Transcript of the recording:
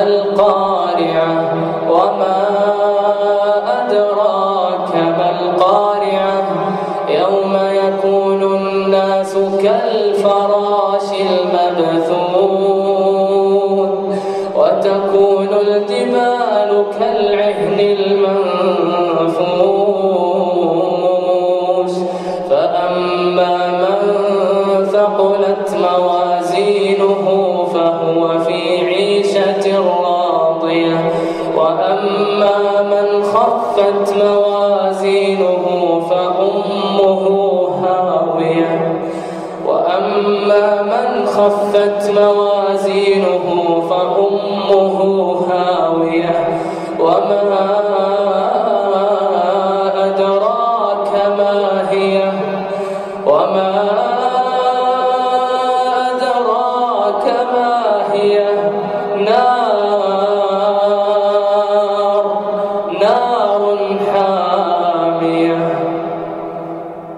القارعة وما أدراك ما القارعة يوم يكون الناس كالفراش المبثوث وتكون الجبال كالعهن المنفوش فأما من ثقلت موازينه فهو في عيشة راضية وأما من خفت موازينه فأمه هاوية وأما من خفت موازينه فأمه هاوية وما أدراك ما هي وما أدراك ما هي نار